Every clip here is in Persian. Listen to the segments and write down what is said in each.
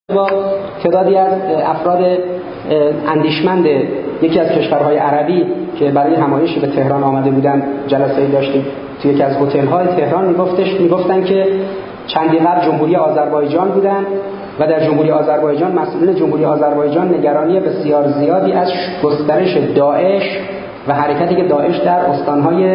با تعدادی از افراد اندیشمند یکی از کشورهای عربی که برای همایش به تهران آمده بودن جلسه‌ای داشتیم توی یکی از هتل‌های تهران. میگفتن که چندی قبل جمهوری آذربایجان بودن و در جمهوری آذربایجان مسئولین جمهوری آذربایجان نگرانی بسیار زیادی از گسترش داعش و حرکتی که داعش در استان‌های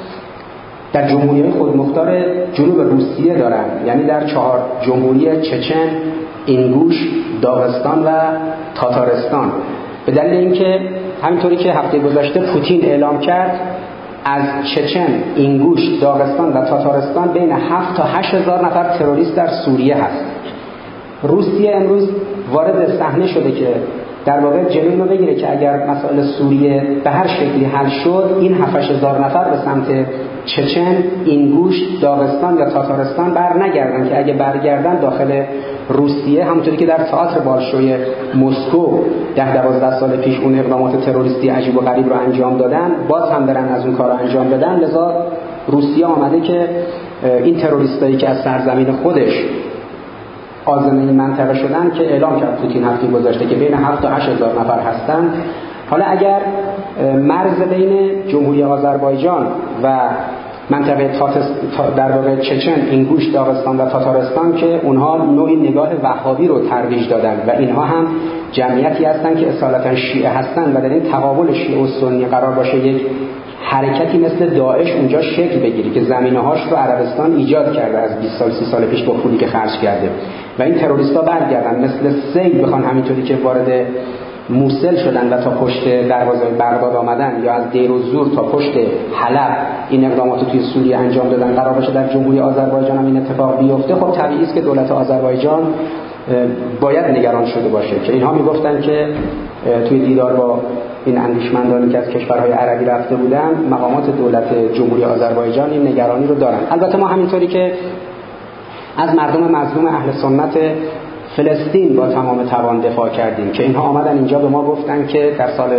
در جمهوری‌های خودمختار جنوب روسیه دارن، یعنی در 4 جمهوری چچن، اینگوش، داغستان و تاتارستان. به دلیل اینکه همینطوری که هفته گذشته پوتین اعلام کرد از چچن، اینگوش، داغستان و تاتارستان بین 7 تا 8 هزار نفر تروریست در سوریه هست. روسیه امروز وارد صحنه شده که در واقع جلوی ما بگیره که اگر مسائل سوریه به هر شکلی حل شد، این 7 هزار نفر به سمت چچن، اینگوش، داغستان یا تاتارستان بر نگردن که اگه برگردن داخل روسیه، همونطوری که در تئاتر بالشوی مسکو 10-12 سال پیش اون اقدامات تروریستی عجیب و غریب رو انجام دادن، باز هم برن از اون کار انجام بدن. لذا روسیه آمده که این تروریستایی که از سرزمین خودش عازم این منطقه شدن که اعلام کرد پوتین هفته گذشته که بین 7 تا 8 هزار نفر هستن. حالا اگر مرز بین جمهوری آذربایجان و منطقه در واقع چچن، اینگوش، داغستان و تاتارستان که اونها نوعی نگاه وهابی رو ترویج دادن و اینها هم جمعیتی هستن که اصالتا شیعه هستن و در این تقابل شیعه و سنی قرار باشه یک حرکتی مثل داعش اونجا شکل بگیری که زمینه‌هاش رو عربستان ایجاد کرده از 20 سال 30 سال پیش با پولی که خرج کرده و این تروریستا برگردن مثل سیل بخوان همینطوری که وارد موصل شدن و تا پشت دروازه بغداد آمدن یا از دیر و زور تا پشت حلب این اقدامات رو توی سوریه انجام دادن، قرار باشه در جمهوری آذربایجان هم این اتفاق بیفته. خب طبیعی است که دولت آذربایجان باید نگران شده باشه که اینها میگفتن که توی دیدار با این اندیشمندانی که از کشورهای عربی رفته بودن، مقامات دولت جمهوری آذربایجان این نگرانی رو دارن. البته ما همینطوری که از مردم مظلوم اهل سنت فلسطین با تمام توان دفاع کردیم که اینها آمدن اینجا به ما گفتن که در سال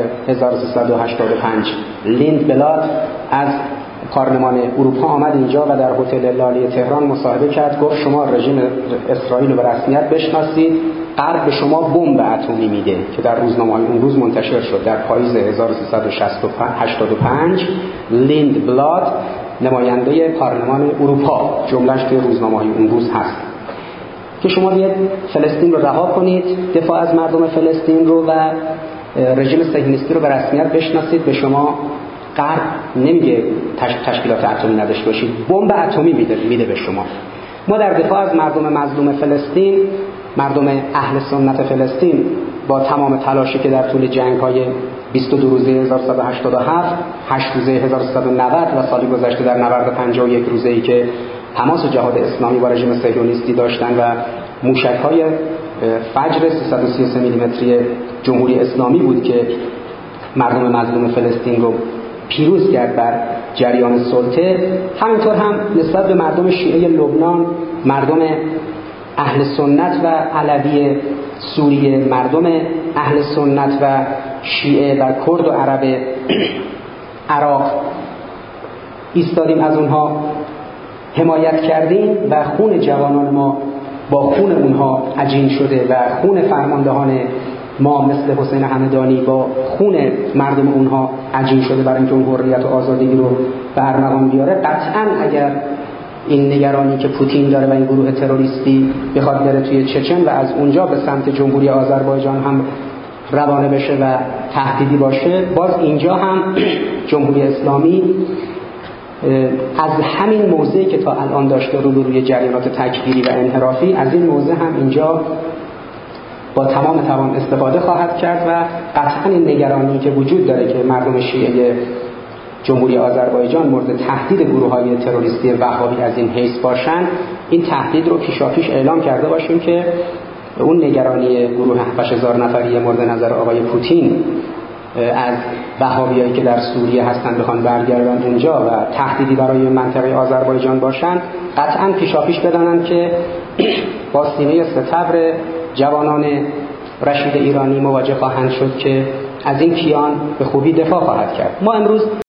1385 لیند بلاد از پارلمان اروپا آمد اینجا و در هتل لالی تهران مصاحبه کرد، گفت شما رژیم اسرائیل رو به رسمیت بشناسید، غرب به شما بمب اتمی میده که در روزنامه‌های اون روز منتشر شد در پاییز 1385. لیند بلاد نماینده پارلمان اروپا، جمله‌اش توی روزنامه‌های اون روز هست که شما بیاید فلسطین رو رها کنید، دفاع از مردم فلسطین رو و رژیم صهیونیستی رو به رسمیت بشناسید. به شما غرب نمیگه تشکیلات اتمی نداشته باشید، بمب اتمی میده به شما. ما در دفاع از مردم مظلوم فلسطین، مردم اهل سنت فلسطین، با تمام تلاشی که در طول جنگ‌های 22 روزه 1187، 8 روزه 1390 و سالی گذشته در نبرد 51 روزه‌ای که حماس و جهاد اسلامی با رژیم صهیونیستی داشتن و موشک‌های فجر 333 میلیمتری جمهوری اسلامی بود که مردم مظلوم فلسطین رو پیروز کرد بر جریان سلطه، همینطور هم نسبت به مردم شیعه لبنان، مردم اهل سنت و علوی سوریه، مردم اهل سنت و شیعه و کرد و عرب عراق ایستادیم، از اونها حمایت کردیم و خون جوانان ما با خون اونها عجین شده و خون فرماندهان ما مثل حسین همدانی با خون مردم اونها عجین شده برای اینکه اون حریت و آزادی رو به ارمغان بیاره. قطعاً اگر این نگرانی که پوتین داره و این گروه تروریستی بخواد بره توی چچن و از اونجا به سمت جمهوری آذربایجان هم روانه بشه و تهدیدی باشه، باز اینجا هم جمهوری اسلامی از همین موضعی که تا الان داشته روی جریانات تکفیری و انحرافی، از این موضع هم اینجا با تمام توان استفاده خواهد کرد و قطعا این نگرانی که وجود داره که مردم شیعه جمهوری آذربایجان مورد تهدید گروه‌های تروریستی وهابی از این حیث باشن، این تهدید رو پیشاپیش اعلام کرده باشیم که اون نگرانی گروه 8000 نفری مورد نظر آقای پوتین از وهابیایی که در سوریه هستن بخوان برگردن اونجا و تهدیدی برای منطقه آذربایجان باشن، قطعا پیشاپیش بدانن که با سینه ستبر جوانان رشید ایرانی مواجه خواهند شد که از این کیان به خوبی دفاع خواهد کرد. ما امروز